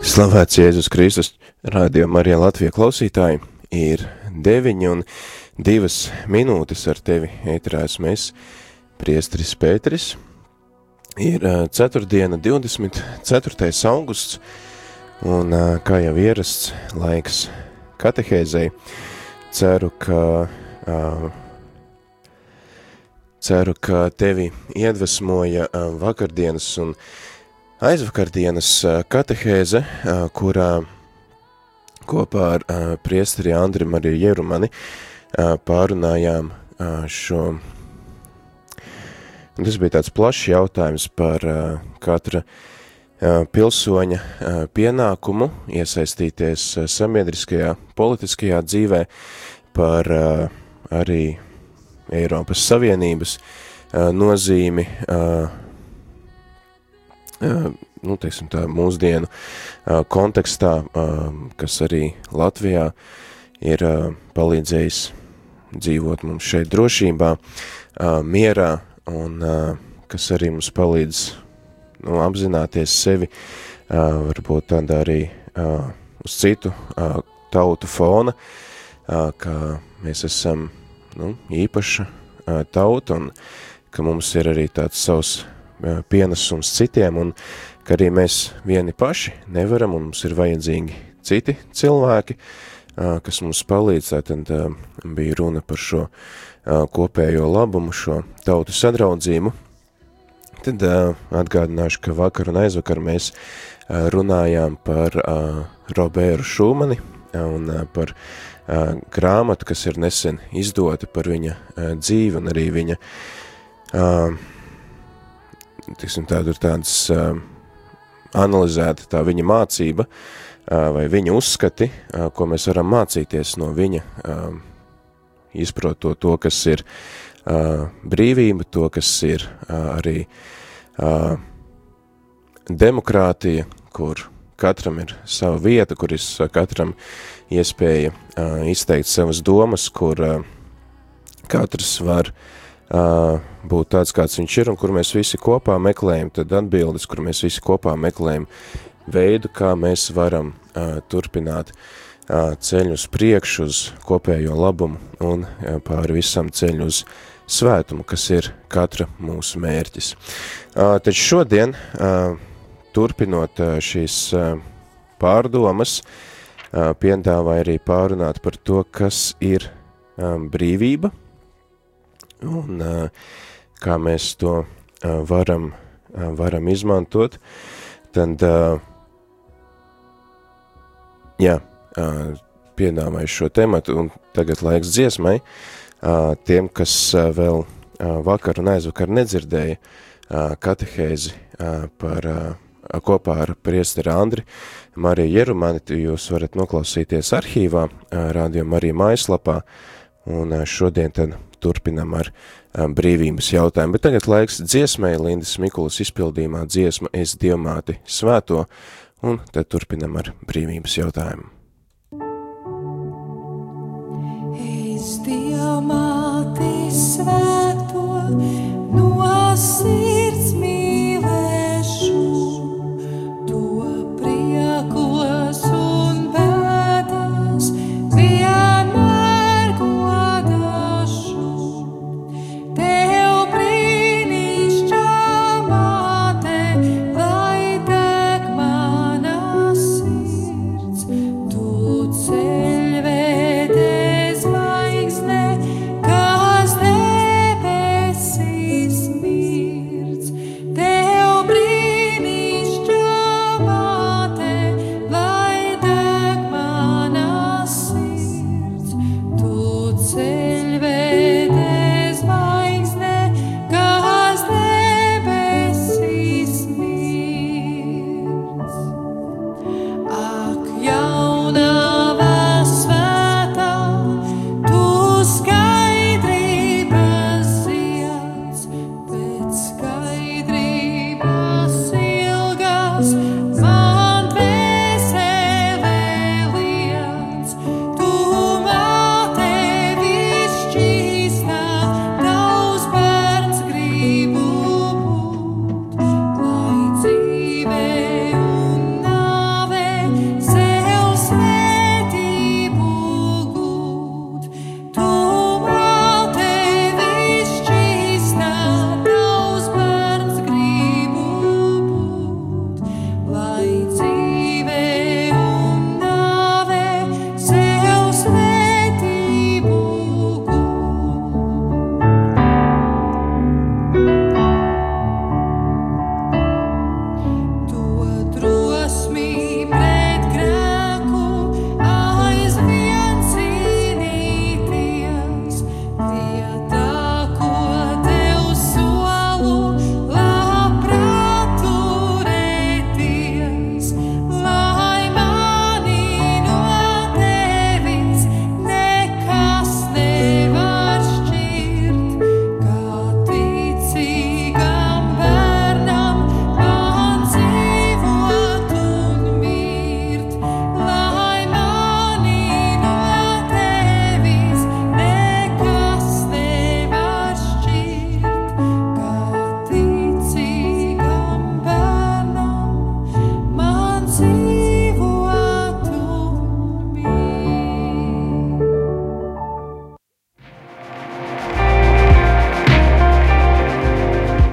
Slavēts Jēzus Kristus, Radio Marija Latvija klausītāji, ir 9:02 ar tevi ēterā esmu es, priesteris Pēteris. Ir ceturtdiena, 24. augusts, un kā jau ierasts laiks katehēzei, ceru, ka tevi iedvesmoja vakardienas un aizvakardienas katehēze, kurā kopā ar priesteri Andri Mariju Jerumani pārunājām šo. Tas bija tāds plašs jautājums par katra pilsoņa pienākumu iesaistīties sabiedriskajā, politiskajā dzīvē, par arī Eiropas Savienības nozīmi, teiksim tā, mūsdienu kontekstā, kas arī Latvijā ir palīdzējis dzīvot mums šeit drošībā, mierā, un kas arī mums palīdz apzināties sevi, varbūt tādā arī uz citu tautu fona, ka mēs esam īpaša tauta, un ka mums ir arī tāds savs pienesums citiem, un ka arī mēs vieni paši nevaram, un mums ir vajadzīgi citi cilvēki, kas mums palīdz. Tad bija runa par šo kopējo labumu, šo tautu sadraudzību. Tad atgādināšu, ka vakar un aizvakar mēs runājām par Roberu Šumani un par grāmatu, kas ir nesen izdota par viņa dzīvi, un arī viņa tādas analizēta tā viņa mācība vai viņa uzskati, ko mēs varam mācīties no viņa, izprotot to, kas ir brīvība, to, kas ir arī demokrātija, kur katram ir sava vieta, kur ir katram iespēja izteikt savas domas, kur katrs var būt tāds, kāds viņš ir, un kur mēs visi kopā meklējam tad atbildes, kur mēs visi kopā meklējam veidu, kā mēs varam turpināt ceļu uz priekšu, uz kopējo labumu un pāri visam ceļu uz svētumu, kas ir katra mūsu mērķis. Taču šodien, turpinot šīs pārdomas, piedāvāja arī pārunāt par to, kas ir brīvība, un kā mēs to varam izmantot. Tad, piedāvāju šo tematu, un tagad laiks dziesmai. Tiem, kas vēl vakar un aizvakar nedzirdēja katehēzi kopā ar priesteri Andri Mariju Jerumani, jūs varat noklausīties arhīvā, Radio Marija mājaslapā, un šodien tad turpinam ar brīvības jautājumu. Bet tagad laiks dziesmai, Lindas Mikulas izpildījumā dziesma Es Dievmāti svēto, un tad turpinam ar brīvības jautājumu. Es Dievmāti svēto, no sirds mīlēšu, to priekos un bēdas vienmēr godāšu. Tev brīnišķā māte, lai deg mana sirds, tu ceļvedē zvaigzne, kas debesīs mir.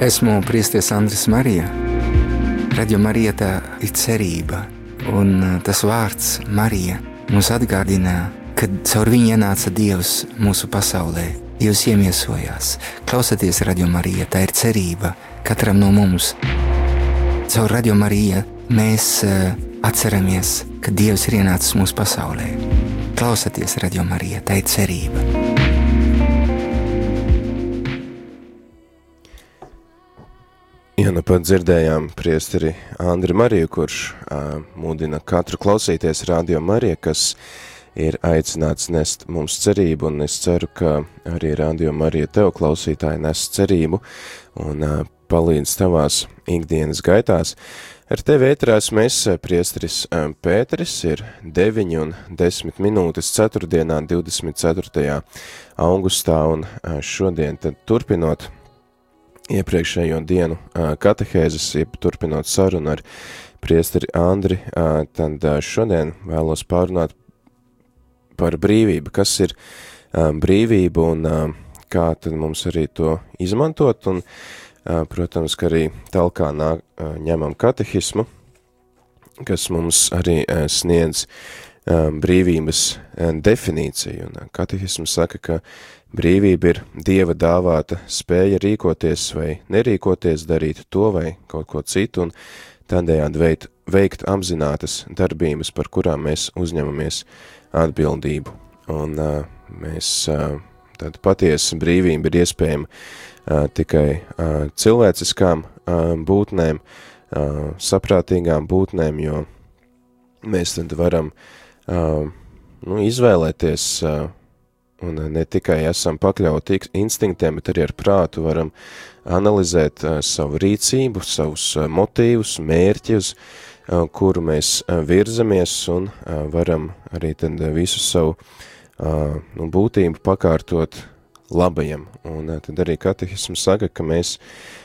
Esmu priesteris Andris Marija. Radio Marija tā ir cerība, un tas vārds Marija mums atgādina, kad caur viņu ienāca Dievs mūsu pasaulē. Dievs iemiesojās. Klausieties Radio Marija, tā ir cerība katram no mums. Caur Radio Marija mēs atceramies, ka Dievs ir ienācis mūsu pasaulē. Klausieties Radio Marija, tā ir cerība. Ja nu pat dzirdējām priesteri Andri Mariju, kurš mudina katru klausīties Radio Marija, kas ir aicināts nest mums cerību, un es ceru, ka arī Radio Marija tev klausītāji nes cerību un palīdz tavās ikdienas gaitās. Ar tevi ēterās mēs, priesteris Pēteris, ir 9:10 ceturtdienā 24. augustā, un šodien tad turpinot iepriekšējo dienu katehēzes, turpinot sarunu ar priesteri Andri, tad šodien vēlos pārunāt par brīvību, kas ir brīvība un kā tad mums arī to izmantot, un, protams, ka arī talkā ņemam katehismu, kas mums arī sniedz brīvības definīciju, un katehisms saka, ka brīvība ir Dieva dāvāta spēja rīkoties vai nerīkoties, darīt to vai kaut ko citu, un tādējādi veikt apzinātas darbības, par kurām mēs uzņemamies atbildību. Un mēs tāda patiesa brīvība ir iespējama tikai cilvēciskām būtnēm, saprātīgām būtnēm, jo mēs tad varam izvēlēties un ne tikai esam pakļauti instinktiem, bet arī ar prātu varam analizēt savu rīcību, savus motīvus, mērķus, kuru mēs virzamies, un varam arī tad visu savu būtību pakārtot labajam. Un tad arī katehisms saka, ka mēs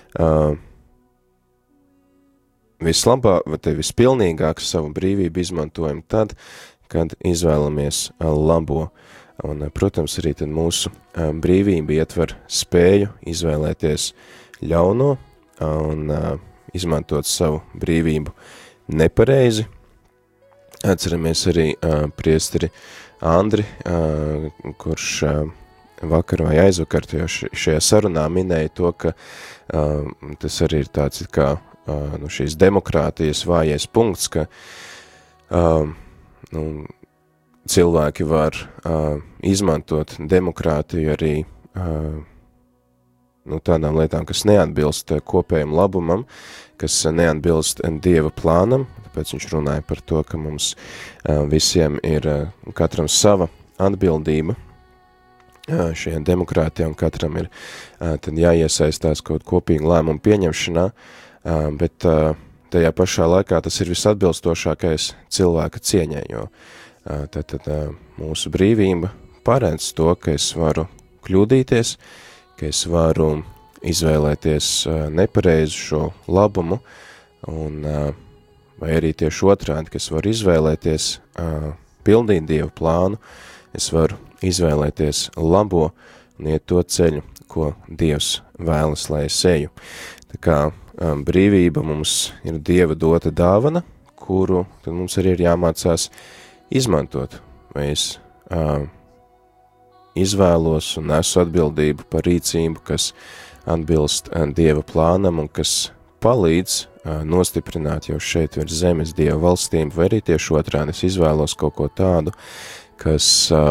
vispilnīgāk savu brīvību izmantojam tad, kad izvēlamies labo. Un, protams, arī tad mūsu brīvība ietver spēju izvēlēties ļauno un izmantot savu brīvību nepareizi. Atceramies arī priesteri Andri, kurš vakar vai aizvakar šajā sarunā minēja to, ka tas arī ir tāds kā šīs demokrātijas vājais punkts, ka cilvēki var izmantot demokrātiju arī tādām lietām, kas neatbilst kopējam labumam, kas neatbilst Dieva plānam, tāpēc viņš runāja par to, ka mums visiem ir katram sava atbildība šajā demokrātijā, un katram ir tad jāiesaistās kaut kopīgu lēmumu pieņemšanā, bet tajā pašā laikā tas ir visatbilstošākais cilvēka cieņai, jo tad mūsu brīvība paredz to, ka es varu kļūdīties, ka es varu izvēlēties nepareizu šo labumu, un, vai arī tieši otrādi, ka es varu izvēlēties pildīt Dieva plānu, es varu izvēlēties labo un iet to ceļu, ko Dievs vēlas, lai es eju. Tā kā brīvība mums ir Dieva dota dāvana, kuru tad mums arī ir jāmācās izmantot, vai es izvēlos un nesu atbildību par rīcību, kas atbilst Dieva plānam un kas palīdz nostiprināt jau šeit virs zemes Dieva valstību, vai arī tieši otrādi es izvēlos kaut ko tādu, kas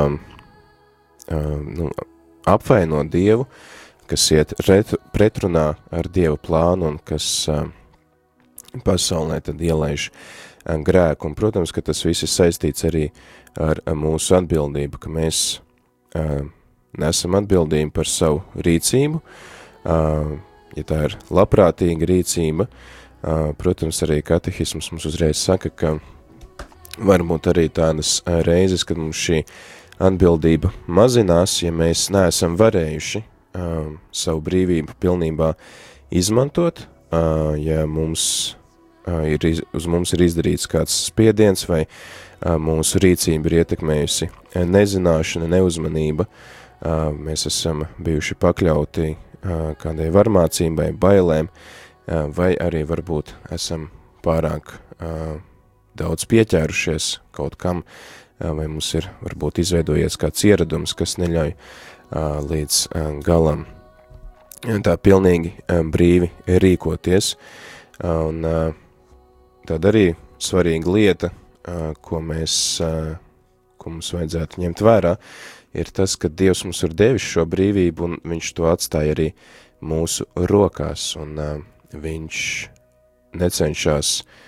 apvaino Dievu, kas iet pretrunā ar Dieva plānu un kas pasaulē tad ielaiž grēku, un, protams, ka tas viss ir saistīts arī ar mūsu atbildību, ka mēs nesam atbildību par savu rīcību, ja tā ir labprātīga rīcība, protams, arī katehisms mums uzreiz saka, ka varbūt arī tādas reizes, kad mums šī atbildība mazinās, ja mēs neesam varējuši savu brīvību pilnībā izmantot, ja uz mums ir izdarīts kāds spiediens vai mūsu rīcība ir ietekmējusi nezināšana, neuzmanība, mēs esam bijuši pakļauti kādai varmācībai, bailēm, vai arī varbūt esam pārāk daudz pieķērušies kaut kam, vai mums ir varbūt izveidojies kāds ieradums, kas neļauj līdz galam tā pilnīgi brīvi rīkoties. Un tad arī svarīga lieta, ko mums vajadzētu ņemt vērā, ir tas, ka Dievs mums ir devis šo brīvību, un viņš to atstāja arī mūsu rokās, un viņš necenšas,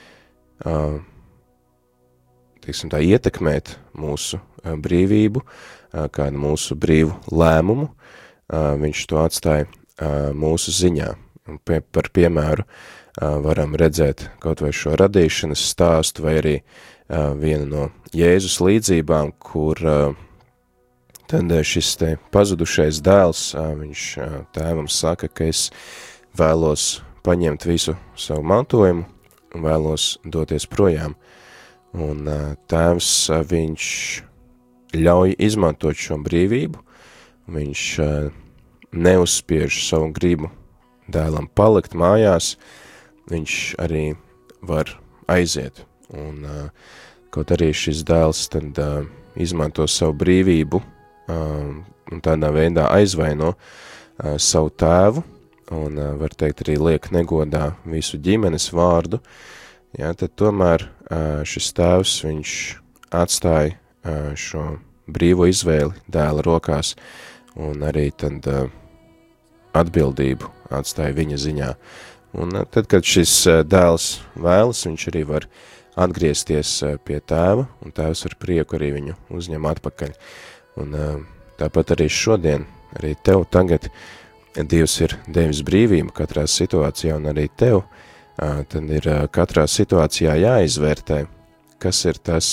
teiksim tā, ietekmēt mūsu brīvību, kādu mūsu brīvu lēmumu, viņš to atstāja mūsu ziņā. Par piemēru varam redzēt kaut vai šo radīšanas stāstu, vai arī vienu no Jēzus līdzībām, kur tad šis te pazudušais dēls, viņš tēvam saka, ka es vēlos paņemt visu savu mantojumu un vēlos doties projām. Un tēvs, viņš ļauj izmantot šo brīvību, viņš neuzspiež savu gribu dēlam palikt mājās, viņš arī var aiziet. Un kaut arī šis dēls tad izmanto savu brīvību un tādā veidā aizvaino savu tēvu, un var teikt arī liek negodā visu ģimenes vārdu, jā, tad tomēr šis tēvs, viņš atstāja šo brīvo izvēli dēla rokās, un arī tad atbildību atstāja viņa ziņā. Un tad, kad šis dēls vēlas, viņš arī var atgriezties pie tēva, un tēvs ar prieku arī viņu uzņem atpakaļ. Un tāpat arī šodien, arī tev tagad Dievs ir devis brīvību katrā situācijā, un arī tev tad ir katrā situācijā jāizvērtē, kas ir tas,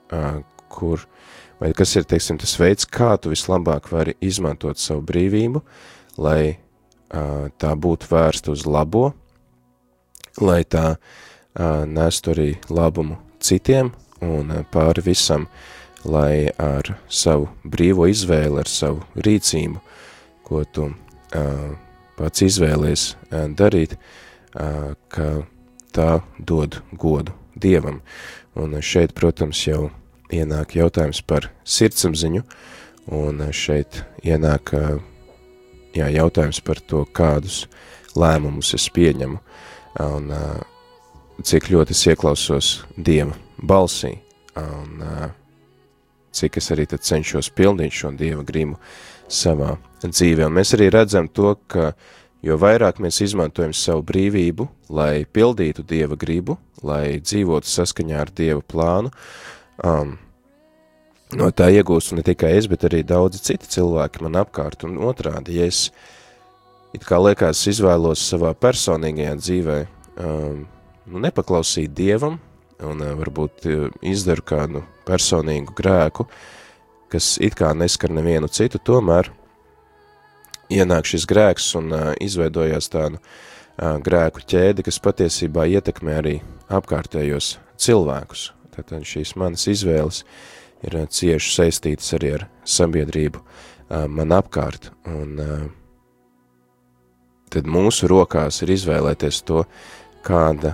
vai kas ir, teiksim, tas veids, kā tu vislabāk vari izmantot savu brīvību, lai tā būtu vērsta uz labo, lai tā nestu arī labumu citiem un pāri visam, lai ar savu brīvo izvēli, ar savu rīcību, ko tu pats izvēlies darīt, ka tā dod godu Dievam. Un šeit, protams, jau ienāk jautājums par sirdsapziņu, un šeit ienāk jautājums par to, kādus lēmumus es pieņemu, un cik ļoti es ieklausos Dieva balsī, un cik es arī tad cenšos pildīt šo Dieva gribu savā dzīvē. Un mēs arī redzam to, ka jo vairāk mēs izmantojam savu brīvību, lai pildītu Dieva gribu, lai dzīvotu saskaņā ar Dieva plānu, no tā iegūst ne tikai es, bet arī daudzi citi cilvēki man apkārt. Un otrādi, ja es it kā liekas izvēlos savā personīgajā dzīvē nepaklausīt Dievam, un varbūt izdaru kādu personīgu grēku, kas it kā neskar nevienu citu, tomēr ienāk šis grēks un izveidojās tādu grēku ķēdi, kas patiesībā ietekmē arī apkārtējos cilvēkus. Tātad šīs manas izvēles ir cieši saistītas arī ar sabiedrību man apkārt, un tad mūsu rokās ir izvēlēties to, kāda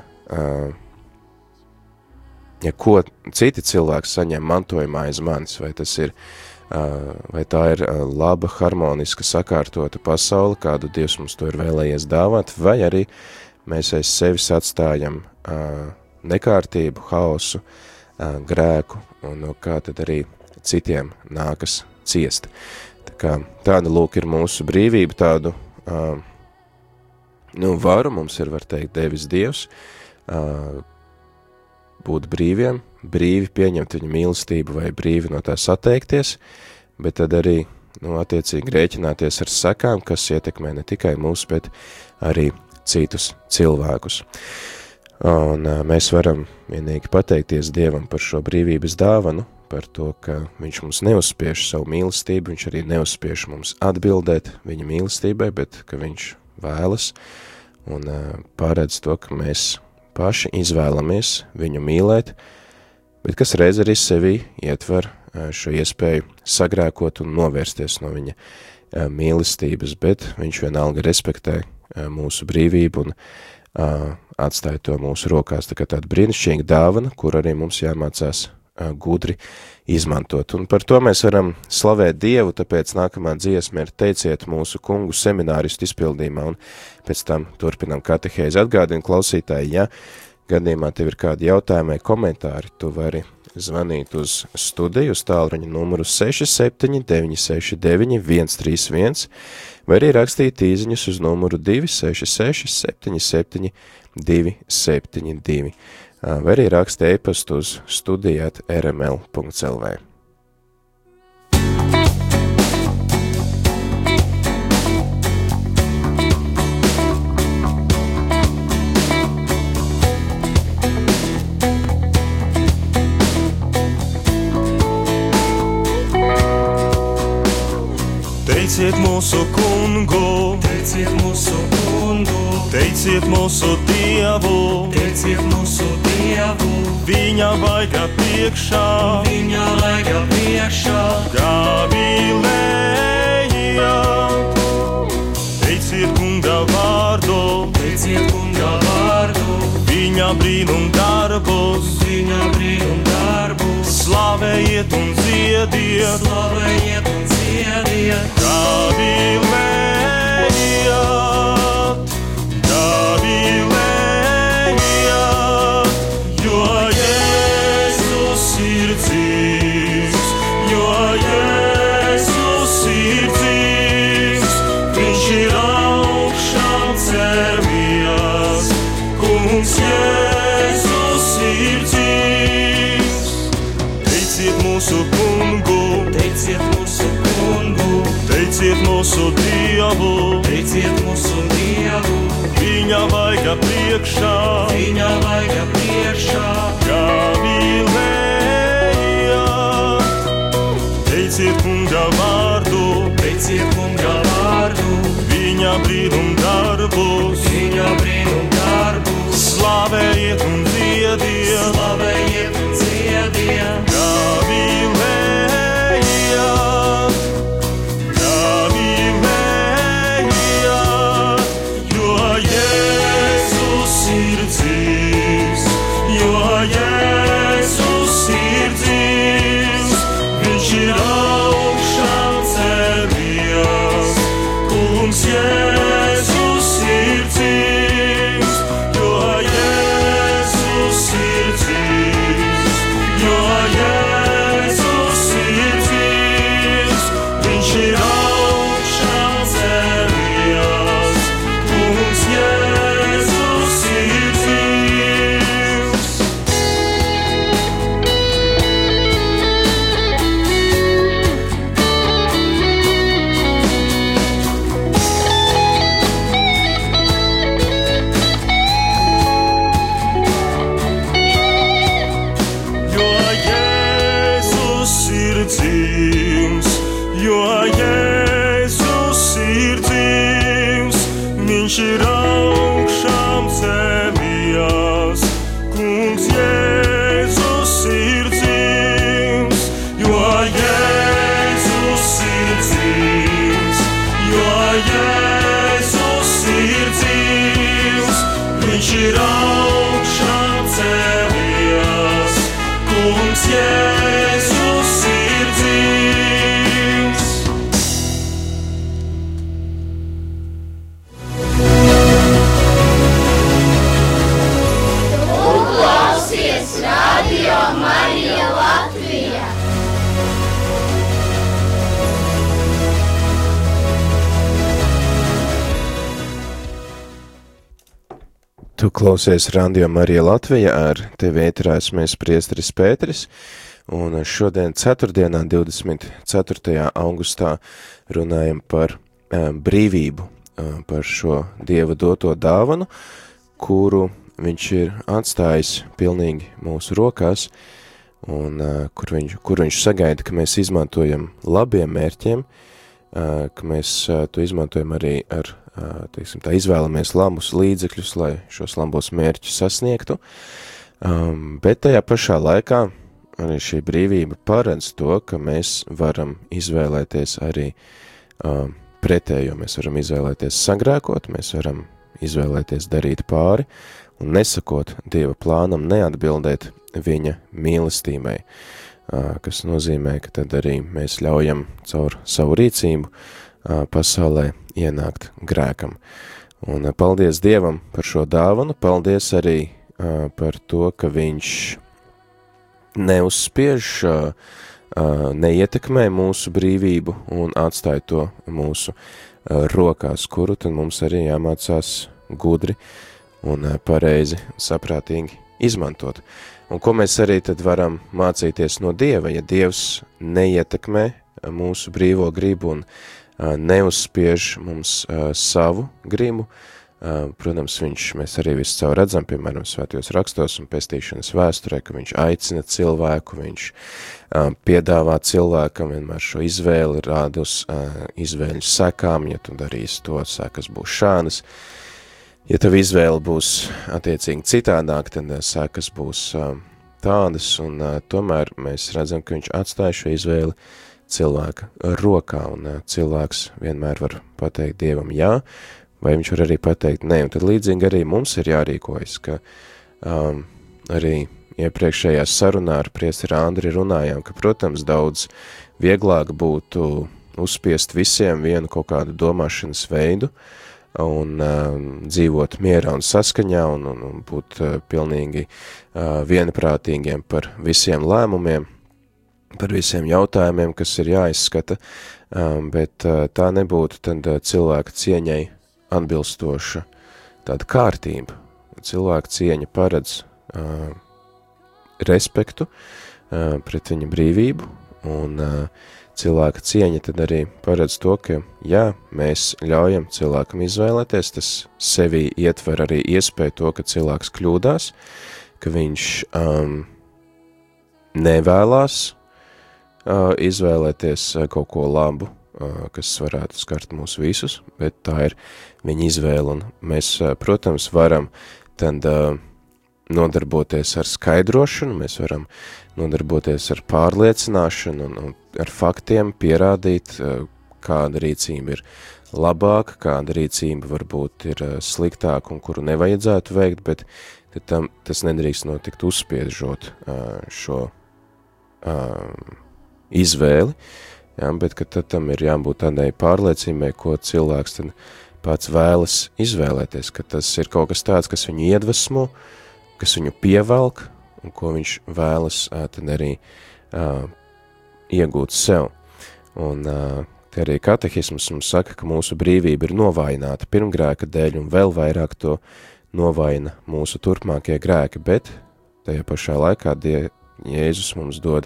ko citi cilvēki saņem mantojumā aiz manis, vai tas ir, vai tā ir laba, harmoniska, sakārtota pasaule, kādu Dievs mums to ir vēlējies dāvāt, vai arī mēs aiz sevis atstājam nekārtību, haosu, grēku, un no kā tad arī citiem nākas ciest. Tāda lūk ir mūsu brīvība, tādu varu mums ir, var teikt, devis Dievs, būt brīviem, brīvi pieņemt viņa mīlestību vai brīvi no tās atteikties, bet tad arī, attiecīgi rēķināties ar sekām, kas ietekmē ne tikai mūs, bet arī citus cilvēkus. Un mēs varam vienīgi pateikties Dievam par šo brīvības dāvanu, par to, ka viņš mums neuzspiež savu mīlestību, viņš arī neuzspiež mums atbildēt viņa mīlestībai, bet ka viņš vēlas un pārēdz to, ka mēs paši izvēlamies viņu mīlēt, bet kas reiz arī sevī ietver šo iespēju sagrēkot un novērsties no viņa mīlestības, bet viņš vienalga respektē mūsu brīvību un atstāja to mūsu rokās. Tā kā tāda brīnišķīga dāvana, kur arī mums jāmācās gudri izmantot. Un par to mēs varam slavēt Dievu, tāpēc nākamā dziesma ir Teiciet mūsu kungu semināristu izpildījumā, un pēc tam turpinam katehēzi. Atgādinu klausītāji, ja gadījumā tev ir kādi jautājumi vai komentāri, tu vari zvanīt uz studiju, uz tālruņa numuru 67 969 131, vai arī rakstīt īziņas uz numuru 266 77 272. Vai arī raksta e-pastu uz studija@rml.lv. Teiciet mūsu kungu, teiciet mūsu kungu, teiciet mūsu Dievu, teiciet mūsu Dievu, viņa vaiga priekšā, viņa vaiga priekšā, Galilejā. Teiciet kunga vārdu, teiciet kunga vārdu, viņa brīnum darbus, viņa brīnum darbus, slavējiet un dziediet, slavējiet un dziediet, Galilejā, Galilejā, jo Jēzus ir dzīvs, jo Jēzus ir dzīvs, viņš ir augšām cēlies, kungs Jēzus ir dzīvs. Teiciet mūsu kungu, teiciet mūsu kungu, teiciet mūsu Dievu, teiciet mūsu Dievu, viņa vaiga priekšā, viņa vaiga priekšā, Galilejā. Teiciet kunga vārdu, teiciet kunga vārdu, viņa brīnum darbus, viņa brīnum darbus, slavējiet un dziediet, slavējiet un dziediet, Galilejā, Galilejā, jo Jēzus ir dzīvs, jo Jēzus ir dzīvs, viņš ir augšām cēlies, kungs Jēzus ir dzīvs, jo Jēzus ir dzīvs, jo Jēzus ir dzīvs, viņš ir augšām cēlies, kungs Jēzus ir dzīvs. Jo Jēzus ir dzīvs, jo Jēzus ir dzīvs, viņš ir augšām cēlies, kungs Jēzus ir dzīvs, jo Jēzus ir dzīvs, jo Jēzus ir dzīvs, viņš ir augšām cēlies, kungs Jēzus ir dzīvs. Klausies Radio Marija Latvija. Tu klausies Radio Marija Latvija, ar tevi ēterā esmu priesteris Pēteris, un šodien ceturtdienā 24. augustā runājam par brīvību, par šo Dieva doto dāvanu, kuru viņš ir atstājis pilnīgi mūsu rokās, un kur viņš sagaida, ka mēs izmantojam labiem mērķiem, ka mēs to izmantojam arī ar, teiksim, tā izvēlamies labus līdzekļus, lai šos labos mērķus sasniegtu, bet tajā pašā laikā arī šī brīvība paredz to, ka mēs varam izvēlēties arī pretējo. Mēs varam izvēlēties sagrēkot, mēs varam izvēlēties darīt pāri un nesakot Dieva plānam, neatbildēt viņa mīlestībai, kas nozīmē, ka tad arī mēs ļaujam caur savu rīcību pasaulē ienākt grēkam. Un paldies Dievam par šo dāvanu, paldies arī par to, ka viņš neuzspiež, neietekmē mūsu brīvību un atstāja to mūsu rokās, kuru tad mums arī jāmācās gudri un pareizi, saprātīgi izmantot. Un ko mēs arī tad varam mācīties no Dieva, ja Dievs neietekmē mūsu brīvo gribu un neuzspiež mums savu gribu. Protams, mēs arī visu caur redzam, piemēram, svētajos rakstos un pestīšanas vēsturē, ka viņš aicina cilvēku, viņš piedāvā cilvēkam vienmēr šo izvēli, rāda uz izvēļu sekām, ja tu darīsi to, sekas būs šādas. Ja tev izvēle būs attiecīgi citādāk, tad sekas būs tādas, un tomēr mēs redzam, ka viņš atstāja šo izvēli cilvēka rokā, un cilvēks vienmēr var pateikt Dievam jā, vai viņš var arī pateikt nē, un tad līdzīgi arī mums ir jārīkojas, ka arī iepriekšējā sarunā ar priesteri Andri runājām, ka, protams, daudz vieglāk būtu uzspiest visiem vienu kaut kādu domāšanas veidu, un dzīvot mierā un saskaņā un būt pilnīgi vienprātīgiem par visiem lēmumiem, par visiem jautājumiem, kas ir jāizskata, bet tā nebūtu tad cilvēka cieņai atbilstoša tāda kārtība. Cilvēka cieņa paredz respektu pret viņa brīvību, un cilvēka cieņa tad arī paredz to, ka, jā, mēs ļaujam cilvēkam izvēlēties, tas sevī ietver arī iespēju to, ka cilvēks kļūdās, ka viņš nevēlās izvēlēties kaut ko labu, kas varētu skart mūs visus, bet tā ir viņa izvēle, un mēs, protams, varam tad nodarboties ar skaidrošanu, mēs varam nodarboties ar pārliecināšanu un ar faktiem pierādīt, kāda rīcība ir labāka, kāda rīcība varbūt ir sliktāka un kuru nevajadzētu veikt, bet tas nedrīkst notikt uzspiežot šo izvēli, ja, bet ka tad tam ir jābūt tādai pārliecībai, ko cilvēks tad pats vēlas izvēlēties, ka tas ir kaut kas tāds, kas viņu iedvesmo, kas viņu pievelk un ko viņš vēlas tad arī iegūt sev. Un te arī katehisms mums saka, ka mūsu brīvība ir novājināta pirmgrēka dēļ un vēl vairāk to novājina mūsu turpmākie grēki, bet tajā pašā laikā Jēzus mums dod,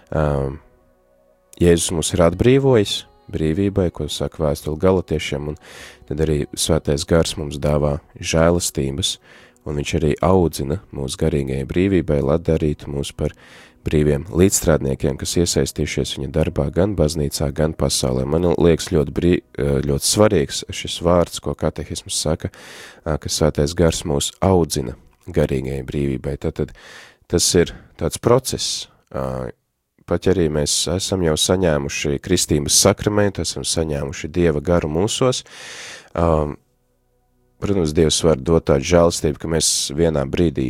Jēzus mums ir atbrīvojis brīvībai, ko saka vēstule Galatiešiem, un tad arī svētais gars mums dāvā žēlastības, un viņš arī audzina mūsu garīgajai brīvībai, lai darītu mūs par brīviem līdzstrādniekiem, kas iesaistījušies viņa darbā gan baznīcā, gan pasaulē. Man liekas ļoti svarīgs šis vārds, ko katehisms saka, ka svētais gars mūs audzina garīgajai brīvībai. Tātad tas ir tāds process, pat arī mēs esam jau saņēmuši kristības sakramentu, esam saņēmuši Dieva garu mūsos. Protams, Dievs var dot tādu žēlastību, ka mēs vienā brīdī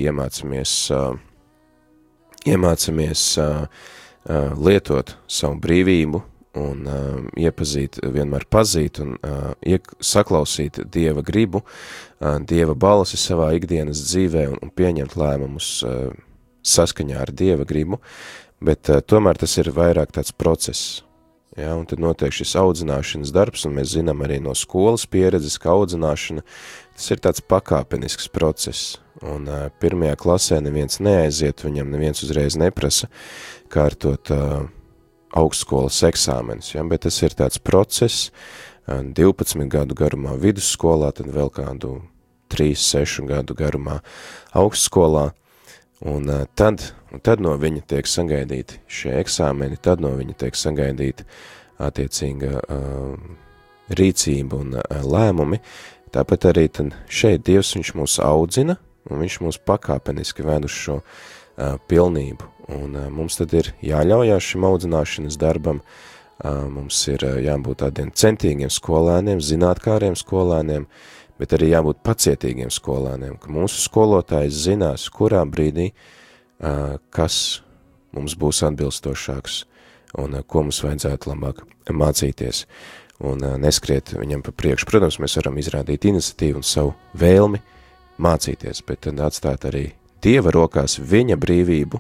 iemācamies lietot savu brīvību un iepazīt, vienmēr pazīt un saklausīt Dieva gribu, Dieva balsi savā ikdienas dzīvē un pieņemt lēmumus saskaņā ar Dieva gribu, bet tomēr tas ir vairāk tāds process. Ja, un tad notiek šis audzināšanas darbs, un mēs zinām arī no skolas pieredzes, ka audzināšana, tas ir tāds pakāpenisks process, un pirmajā klasē neviens neaiziet, viņam neviens uzreiz neprasa kārtot augstskolas eksāmenis, ja, bet tas ir tāds process, 12 gadu garumā vidusskolā, tad vēl kādu 3-6 gadu garumā augstskolā, un tad no viņa tiek sagaidīti šie eksāmeni, tad no viņa tiek sagaidīti attiecīga rīcība un lēmumi. Tāpat arī tad šeit Dievs viņš mūs audzina, un viņš mūs pakāpeniski ved uz šo pilnību. Un mums tad ir jāļaujās šim audzināšanas darbam, Mums ir jābūt tādiem centīgiem skolēniem, zinātkāriem skolēniem, bet arī jābūt pacietīgiem skolēniem, ka mūsu skolotājs zinās, kurā brīdī, kas mums būs atbilstošāks un ko mums vajadzētu labāk mācīties un neskriet viņam pa priekšu. Protams, mēs varam izrādīt iniciatīvu un savu vēlmi mācīties, bet tad atstāt arī Dieva rokās viņa brīvību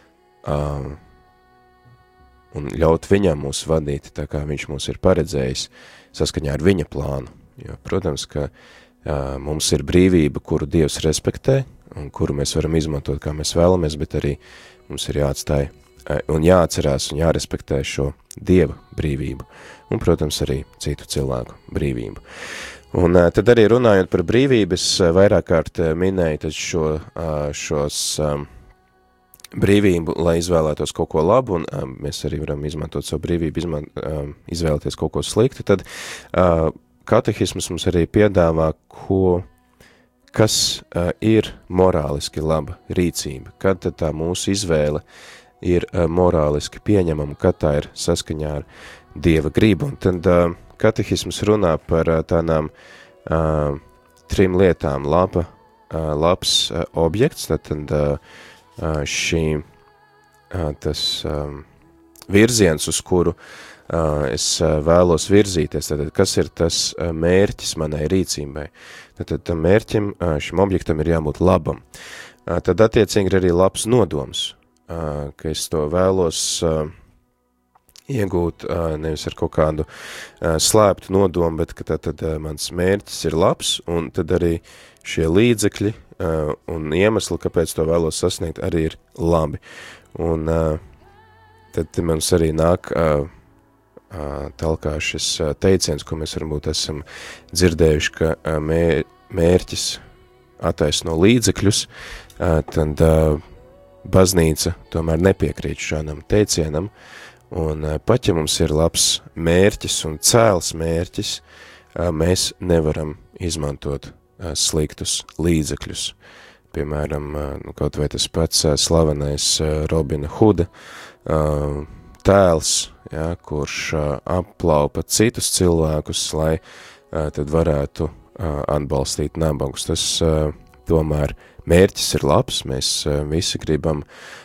un ļaut viņam mūs vadīt, tā kā viņš mūs ir paredzējis saskaņā ar viņa plānu. Jo, protams, ka mums ir brīvība, kuru Dievs respektē un kuru mēs varam izmantot, kā mēs vēlamies, bet arī mums ir jāatstāj un jāatcerās un jārespektē šo Dieva brīvību un, protams, arī citu cilvēku brīvību. Un tad arī runājot par brīvības, vairāk kārt minēju šos brīvību, lai izvēlētos kaut ko labu, un mēs arī varam izmantot savu brīvību, izvēlēties kaut ko sliktu, tad katehisms mums arī piedāvā, kas ir morāliski laba rīcība, kad tad tā mūsu izvēle ir morāliski pieņemama, kad tā ir saskaņā ar Dieva gribu. Un tad katehisms runā par tādām 3 lietām. Labs objekts, tad tas virziens, uz kuru es vēlos virzīties, tad kas ir tas mērķis manai rīcībai. Tad tam mērķim, šim objektam ir jābūt labam. Tad attiecīgi arī labs nodoms, ka es to vēlos iegūt nevis ar kaut kādu slēptu nodomu, bet ka tad mans mērķis ir labs, un tad arī šie līdzekļi un iemesli, kāpēc to vēlos sasniegt, arī ir labi. Un tad mums arī nāk talkā šis teiciens, ko mēs varbūt esam dzirdējuši, ka mērķis attaisno līdzekļus, tad baznīca tomēr nepiekrīt šādam teicienam, un pat ja mums ir labs mērķis un cēls mērķis, mēs nevaram izmantot sliktus līdzekļus. Piemēram, kaut vai tas pats slavenais Robina Huda tēls, ja, kurš aplaupa citus cilvēkus, lai tad varētu atbalstīt nabagus. Tas tomēr mērķis ir labs, mēs visi gribam,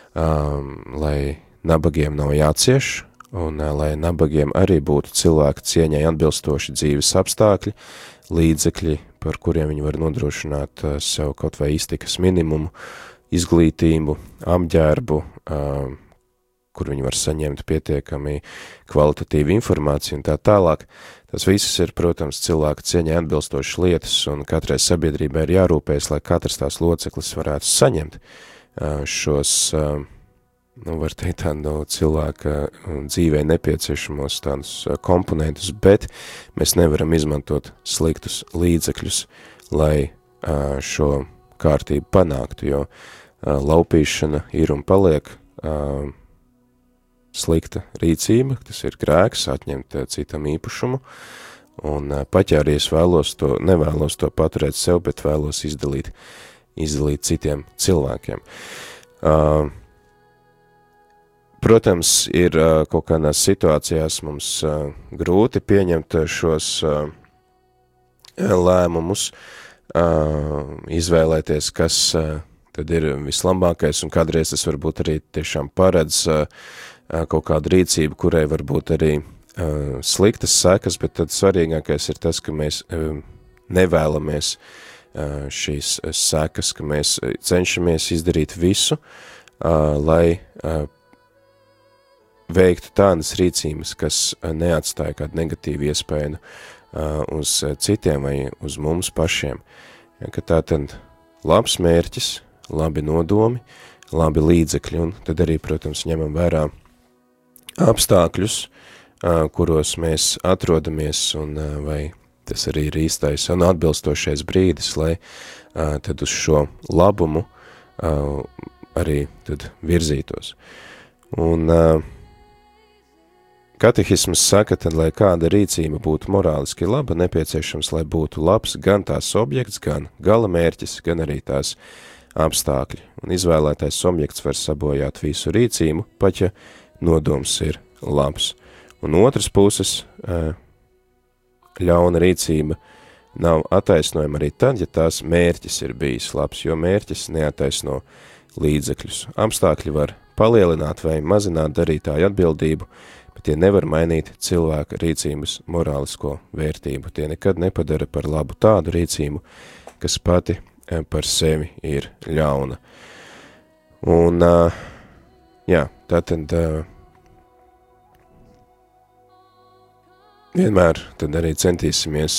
lai nabagiem nav jācieš, un lai nabagiem arī būtu cilvēku cieņai atbilstoši dzīves apstākļi, līdzekļi, par kuriem viņi var nodrošināt sev kaut vai iztikas minimumu, izglītību, apģērbu, kur viņi var saņemt pietiekami kvalitatīvu informāciju un tā tālāk. Tas viss ir, protams, cilvēka cieņai atbilstošas lietas, un katrai sabiedrībai ir jārūpējas, lai katrs tās loceklis varētu saņemt šos, var teikt, tādu cilvēka dzīvē nepieciešamos tādus komponentus, bet mēs nevaram izmantot sliktus līdzekļus, lai šo kārtību panāktu, jo laupīšana ir un paliek slikta rīcība, tas ir grēks, atņemt citam īpašumu, un pat ja arī es nevēlos to paturēt sev, bet vēlos izdalīt citiem cilvēkiem. Protams, ir kaut kādās situācijās mums grūti pieņemt šos lēmumus, izvēlēties, kas tad ir vislabākais, un kādreiz tas varbūt arī tiešām paredz kaut kādu rīcību, kurai varbūt arī sliktas sekas, bet tad svarīgākais ir tas, ka mēs nevēlamies šīs sekas, ka mēs cenšamies izdarīt visu, lai veiktu tādas rīcības, kas neatstāja kādu negatīvu iespēju uz citiem vai uz mums pašiem. Ja, ka tā tad labs mērķis, labi nodomi, labi līdzekļi, un tad arī, protams, ņemam vērā apstākļus, kuros mēs atrodamies, un vai tas arī ir īstais un atbilstošais brīdis, lai tad uz šo labumu arī tad virzītos. Un katehisms saka, tad, lai kāda rīcība būtu morāliski laba, nepieciešams, lai būtu labs gan tās objekts, gan gala mērķis, gan arī tās apstākļi. Un izvēlētais objekts var sabojāt visu rīcību, pat ja nodoms ir labs. Un otras puses, ļauna rīcība nav attaisnojama arī tad, ja tās mērķis ir bijis labs, jo mērķis neattaisno līdzekļus. Apstākļi var palielināt vai mazināt darītāju atbildību, bet tie nevar mainīt cilvēka rīcības morālisko vērtību. Tie nekad nepadara par labu tādu rīcību, kas pati par sevi ir ļauna. Un, tātad vienmēr tad arī centīsimies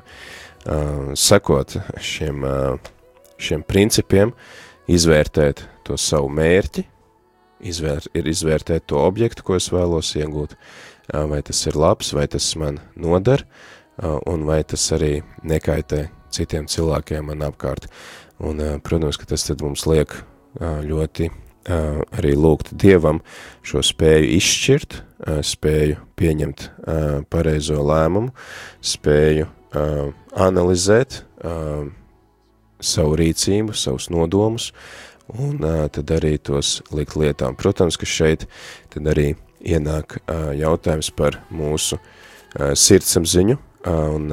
sekot šiem principiem, izvērtēt to savu mērķi, izvērtēt to objektu, ko es vēlos iegūt, vai tas ir labs, vai tas man nodar, un vai tas arī nekaitē citiem cilvēkiem man apkārt. Un, protams, ka tas tad mums liek ļoti arī lūgt Dievam šo spēju izšķirt, spēju pieņemt pareizo lēmumu, spēju analizēt savu rīcību, savus nodomus, un tad arī tos likt lietām. Protams, ka šeit tad arī ienāk jautājums par mūsu sirdsapziņu, un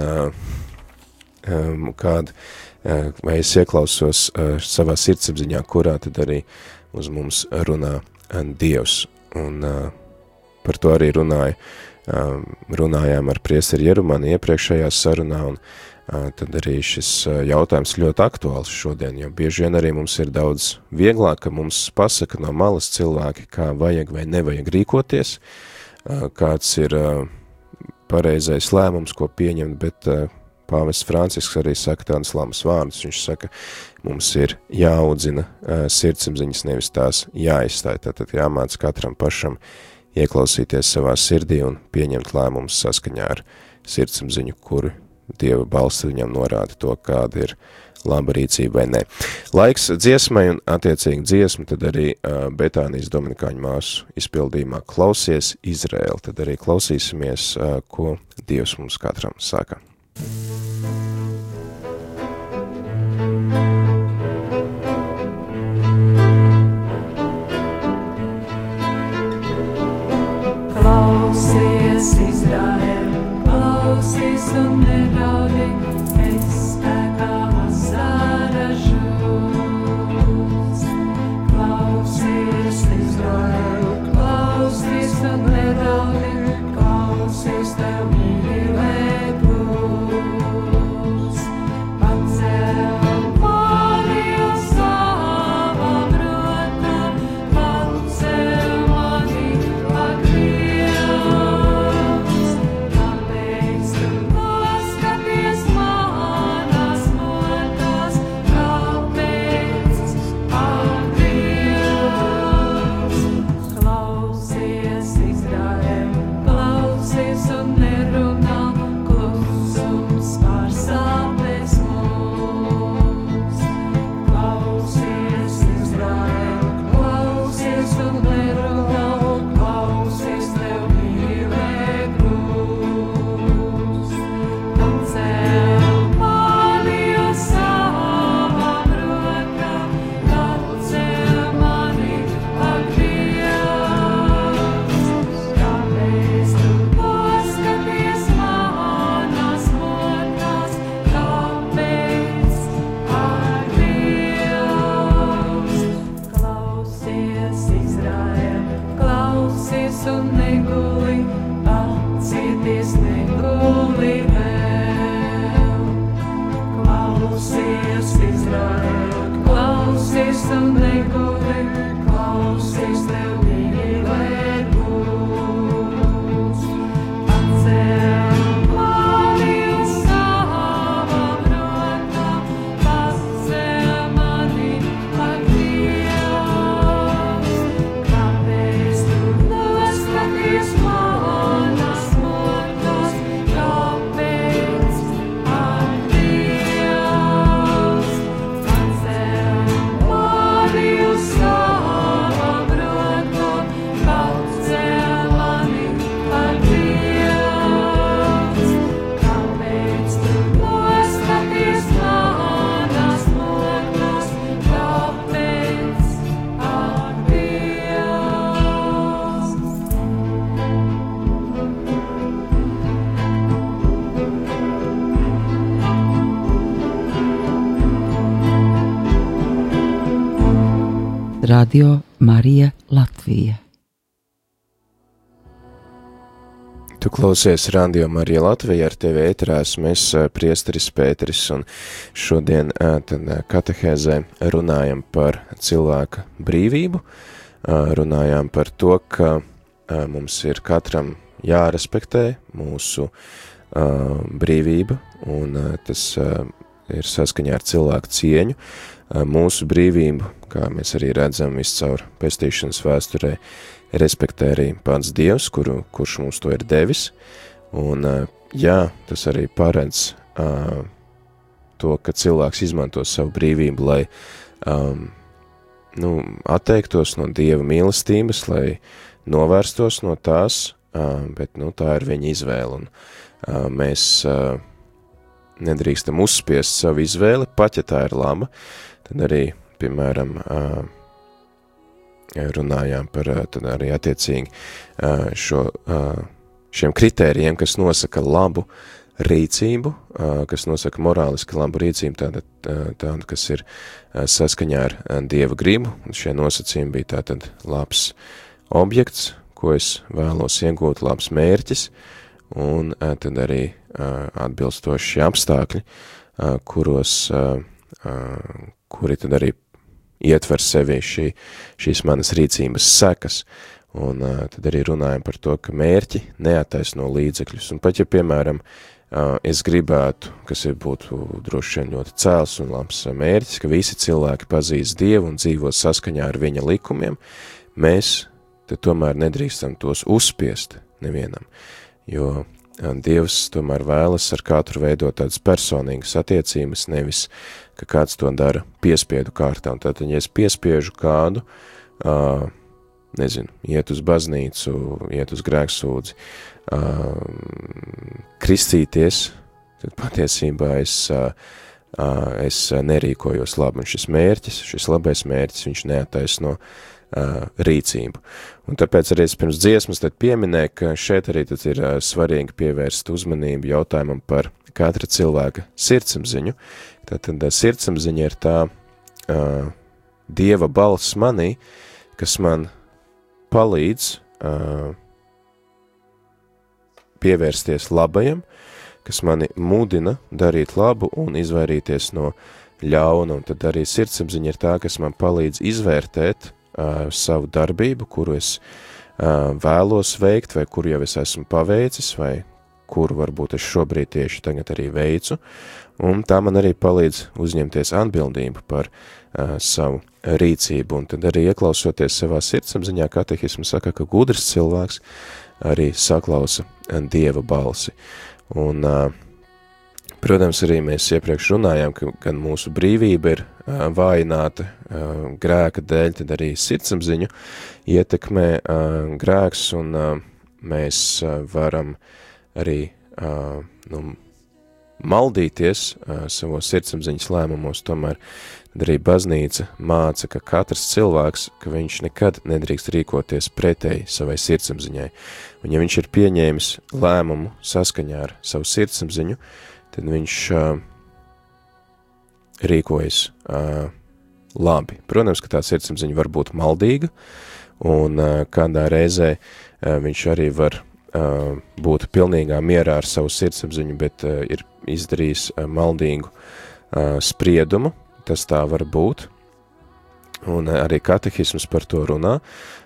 vai es ieklausos savā sirdsapziņā, kurā tad arī uz mums runā Dievs. Un par to arī runājām ar priesteri Jerumani iepriekšējā sarunā, un tad arī šis jautājums ļoti aktuāls šodien, jo bieži vien arī mums ir daudz vieglāk, ka mums pasaka no malas cilvēki, kā vajag vai nevajag rīkoties, kāds ir pareizais lēmums, ko pieņemt, bet Pāvests Francisks arī saka tādas labas vārdus. Viņš saka, mums ir jāaudzina sirdsapziņas, nevis tās jāizstāj. Tātad jāmāc katram pašam ieklausīties savā sirdī un pieņemt lēmumus saskaņā ar sirdsapziņu, kuru Dieva balsts viņam norāda to, kāda ir laba rīcība vai nē. Laiks dziesmai un attiecīgi dziesma, tad arī Betānijas Dominikāņu māsu izpildījumā Klausies Izraēli. Tad arī klausīsimies, ko Dievs mums katram saka. Klausies, Izraēl, klausies un neraudi, es spēkā saražos. Klausies, Izraēl, klausies un neraudi, klausies tev mīlēt būs. Pacēl mani uz savam rotam, pacēl mani ak Dievs. Kāpēc tu paskaties manas motās, kāpēc ak Dievs. Klausies, Izraēl, klausies un nerunā, klusums pārsāpēs mūs. Klausies, Izraēl, klausies un nerunā, klausies tev mīlēt būs. Pacēl mani uz savam rotam, pacēl mani ak Dievs. Kāpēc tu paskaties manas motās, kāpēc ak Dievs. Klausies, Izraēl, klausies un neguli, pacieties neguli vēl. Klausies, Izraēl, klausies un neguli, klausies tev mīlēt būs. Pacēl mani uz savam rotam, pacēl mani ak Dievs. Kāpēc tu noskaties manas Radio Marija Latvija. Tu klausies Radio Marija Latvija, ar tevi ēterā esmu es, priesteris Pēteris, un šodien tad katehēzē runājam par cilvēka brīvību, runājām par to, ka mums ir katram jārespektē mūsu brīvība, un tas ir saskaņā ar cilvēku cieņu. Mūsu brīvību, kā mēs arī redzam viscaur pestīšanas vēsturē, respektē arī pats Dievs, kurš mums to ir devis, un jā, tas arī paredz to, ka cilvēks izmanto savu brīvību, lai atteiktos no Dieva mīlestības, lai novērstos no tās, bet tā ir viņa izvēle, un mēs nedrīkstam uzspiest savu izvēli, pat ja tā ir laba, tad arī, piemēram, runājām par tad arī attiecīgi šiem kritērijiem, kas nosaka labu rīcību, kas nosaka morāliski labu rīcību, tādu, kas ir saskaņā ar Dieva gribu, un šie nosacījumi bija tātad labs objekts, ko es vēlos iegūt, labs mērķis, un tad arī atbilstoši apstākļi, kuri tad arī ietver sevi šīs manas rīcības sekas, un tad arī runājam par to, ka mērķi neattaisno līdzekļus, un pat ja, piemēram, es gribētu, kas būtu droši vien ļoti cēls un labs mērķis, ka visi cilvēki pazīst Dievu un dzīvo saskaņā ar viņa likumiem, mēs tad tomēr nedrīkstam tos uzspiest nevienam, jo Dievs tomēr vēlas ar katru veidot tādas personīgas attiecības, nevis, ka kāds to dara piespiedu kārtā. Un tātad, ja es piespiežu kādu, iet uz baznīcu, iet uz grēksūdzi, kristīties, tad patiesībā es nerīkojos labi. Un šis labais mērķis, viņš neattaisno rīcību. Un tāpēc arī es pirms dziesmas tad pieminēju, ka šeit arī tad ir svarīgi pievērst uzmanību jautājumam par katra cilvēka sirdsapziņu. Tātad sirdsapziņa ir tā Dieva balss manī, kas man palīdz pievērsties labajam, kas mani mudina darīt labu un izvairīties no ļauna, un tad arī sirdsapziņa ir tā, kas man palīdz izvērtēt savu darbību, kuru es vēlos veikt, vai kuru jau es esmu paveicis, vai kuru varbūt es šobrīd tieši tagad arī veicu, un tā man arī palīdz uzņemties atbildību par savu rīcību, un tad arī ieklausoties savā sirdsapziņā, katehismu saka, ka gudrs cilvēks arī saklausa Dieva balsi, un protams, arī mēs iepriekš runājām, ka gan mūsu brīvība ir vājināta grēka dēļ, tad arī sirdsapziņu ietekmē grēks, un mēs varam arī maldīties savos sirdsapziņas lēmumos, tomēr arī baznīca māca, ka katrs cilvēks, ka viņš nekad nedrīkst rīkoties pretēji savai sirdsapziņai. Un ja viņš ir pieņēmis lēmumu saskaņā ar savu sirdsapziņu, tad viņš rīkojas labi. Protams, ka tā sirdsapziņa var būt maldīga, un kādā reizē viņš arī var būt pilnīgā mierā ar savu sirdsapziņu, bet ir izdarījis maldīgu spriedumu, tas tā var būt, un arī katehisms par to runā.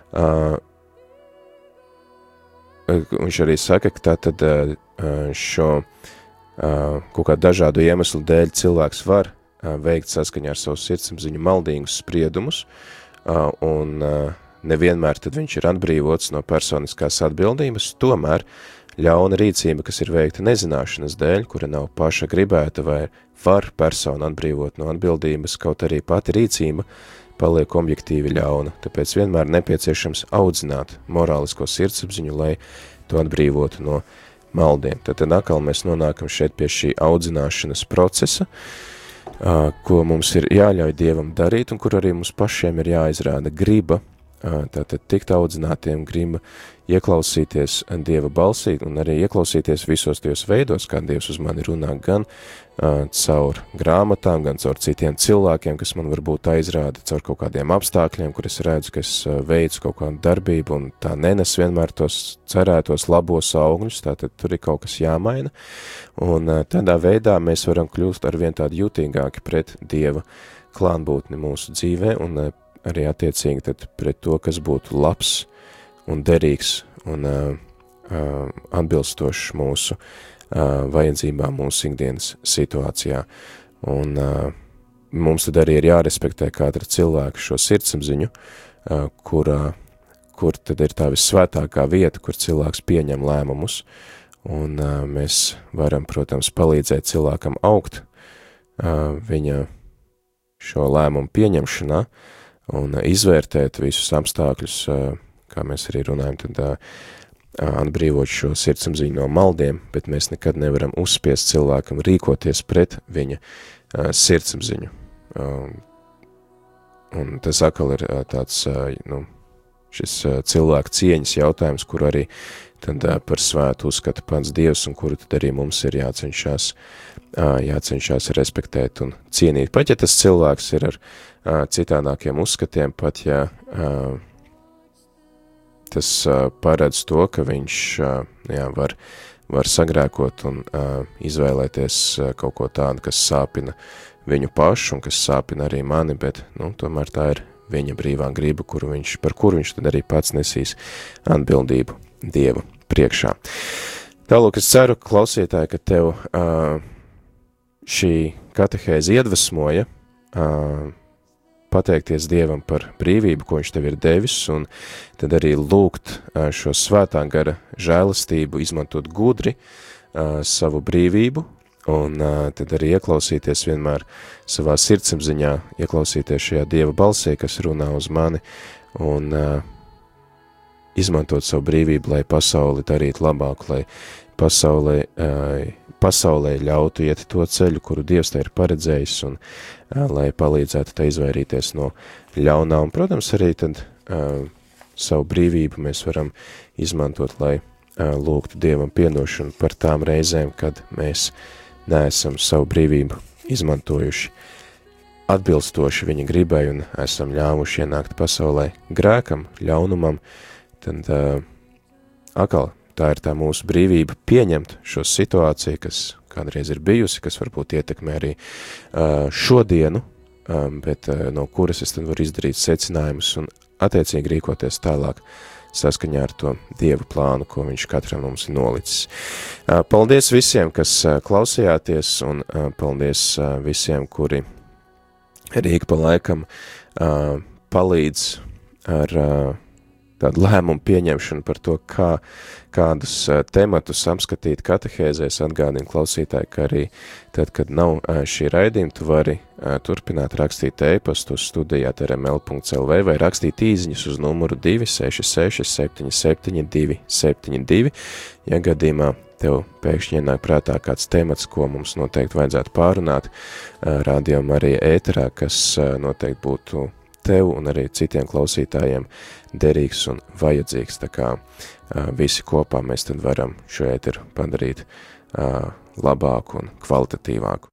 Viņš arī saka, ka tātad šo kaut kā dažādu iemeslu dēļ cilvēks var veikt saskaņā ar savu sirdsapziņu maldīgus spriedumus, un nevienmēr tad viņš ir atbrīvots no personiskās atbildības, tomēr ļauna rīcība, kas ir veikta nezināšanas dēļ, kura nav paša gribēta vai var personu atbrīvot no atbildības, kaut arī pati rīcība paliek objektīvi ļauna, tāpēc vienmēr nepieciešams audzināt morālisko sirdsapziņu, lai to atbrīvotu no maldiem. Tad atkal mēs nonākam šeit pie šī audzināšanas procesa, ko mums ir jāļauj Dievam darīt, un kur arī mums pašiem ir jāizrāda griba tātad tikt audzinātiem, grib ieklausīties Dieva balsī un arī ieklausīties visos tajos veidos, kā Dievs uz mani runā, gan caur grāmatām, gan caur citiem cilvēkiem, kas man varbūt aizrāda, caur kaut kādiem apstākļiem, kur es redzu, ka es veicu kaut kādu darbību un tā nenes vienmēr tos cerētos labos augļus, tātad tur ir kaut kas jāmaina. Un tādā veidā mēs varam kļūt arvien tādi jutīgāki pret Dieva klātbūtni mūsu dzīvē un arī attiecīgi tad pret to, kas būtu labs un derīgs un atbilstošs mūsu vajadzībām mūsu ikdienas situācijā. Un mums tad arī ir jārespektē katra cilvēka šo sirdsapziņu, kur tad ir tā vissvētākā vieta, kur cilvēks pieņem lēmumus, un mēs varam, protams, palīdzēt cilvēkam augt viņa šo lēmumu pieņemšanā un izvērtēt visus apstākļus, kā mēs arī runājam, tad atbrīvot šo sirdsapziņu no maldiem, bet mēs nekad nevaram uzspiest cilvēkam rīkoties pret viņa sirdsapziņu. Un tas atkal ir tāds, šis cilvēka cieņas jautājums, kur arī tad par svētu uzskata pats Dievs, un kuru tad arī mums ir jācenšas respektēt un cienīt. Pat ja tas cilvēks ir ar citādākiem uzskatiem, pat ja tas paredz to, ka viņš var sagrēkot un izvēlēties kaut ko tādu, kas sāpina viņu pašu un kas sāpina arī mani, bet tomēr tā ir viņa brīvā griba, par kuru viņš tad arī pats nesīs atbildību Dieva priekšā. Tālūk, es ceru, klausītāji, ka tev šī katehēze iedvesmoja pateikties Dievam par brīvību, ko viņš tev ir devis, un tad arī lūgt šo svētā gara žēlastību, izmantot gudri savu brīvību, un tad arī ieklausīties vienmēr savā sirdsapziņā, ieklausīties šajā Dieva balsī, kas runā uz mani, un izmantot savu brīvību, lai pasauli darītu labāku, lai pasaulē ļautu iet to ceļu, kuru Dievs te ir paredzējis, un lai palīdzētu te izvairīties no ļaunā. Un, protams, arī tad savu brīvību mēs varam izmantot, lai lūgtu Dievam piedošanu par tām reizēm, kad mēs neesam savu brīvību izmantojuši atbilstoši viņa gribai un esam ļāvuši ienākt pasaulē grēkam, ļaunumam, tad atkal tā ir tā mūsu brīvība pieņemt šo situāciju, kas kādreiz ir bijusi, kas varbūt ietekmē arī šodienu, bet no kuras es tad varu izdarīt secinājumus un attiecīgi rīkoties tālāk saskaņā ar to Dieva plānu, ko viņš katram mums ir nolicis. Paldies visiem, kas klausījāties, un paldies visiem, kuri arī ik pa laikam palīdz ar tādu lēmumu pieņemšanu par to, kādus tematus apskatīt katehēzēs. Atgādinu klausītāji, ka arī tad, kad nav šī raidījuma, tu vari turpināt rakstīt e-pastu uz studijā@rml.lv vai rakstīt īziņas uz numuru 266 77 272, ja gadījumā tev pēkšņi ienāk prātā kāds temats, ko mums noteikti vajadzētu pārunāt Radio Marija ēterā, kas noteikti būtu tev un arī citiem klausītājiem derīgs un vajadzīgs, tā kā visi kopā mēs tad varam šo ēteru padarīt labāku un kvalitatīvāku.